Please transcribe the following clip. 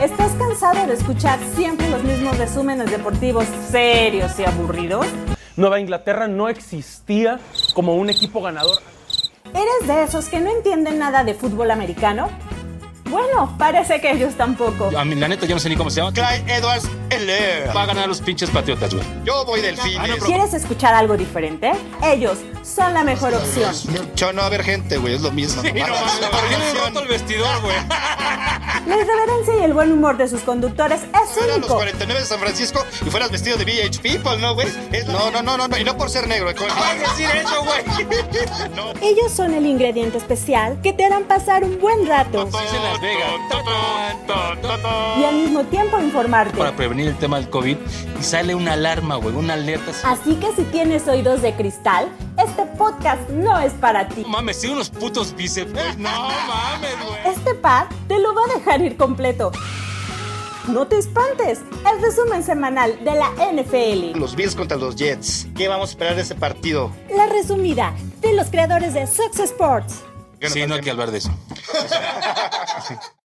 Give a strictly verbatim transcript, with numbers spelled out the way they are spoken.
¿Estás cansado de escuchar siempre los mismos resúmenes deportivos serios y aburridos? Nueva Inglaterra no existía como un equipo ganador. ¿Eres de esos que no entienden nada de fútbol americano? Bueno, parece que ellos tampoco. A mí, la neta, yo no sé ni cómo se llama. Clyde Edwards-Helaire. Va a ganar los pinches Patriotas, güey. Yo voy Delfines. Ah, no, pero- ¿Quieres escuchar algo diferente? Ellos son la mejor opción. Yo no va a haber gente, güey, es lo mismo. Sí, no, mames, ¿por qué le roto el vestidor, güey? La irreverencia y el buen humor de sus conductores es Eran los único. cuarenta y nueve de San Francisco y fueras vestido de V H People, ¿no, güey? Es- No, no, no, no, no, y no por ser negro. ¿Eh? Vas a decir eso, güey. No. Ellos son el ingrediente especial que te harán pasar un buen rato Es en Las Vegas. y al mismo tiempo informarte. Para prevenir el tema del COVID y sale una alarma, güey, una alerta. así. Así que si tienes oídos de cristal, este podcast no es para ti. No mames, sí, unos putos bíceps, güey. No mames, güey. Este par te lo va a dejar ir completo. No te espantes, el resumen semanal de la N F L. Los Bills contra los Jets. ¿Qué vamos a esperar de ese partido? La resumida de los creadores de Success Sports. Sí, no hay que hablar de eso.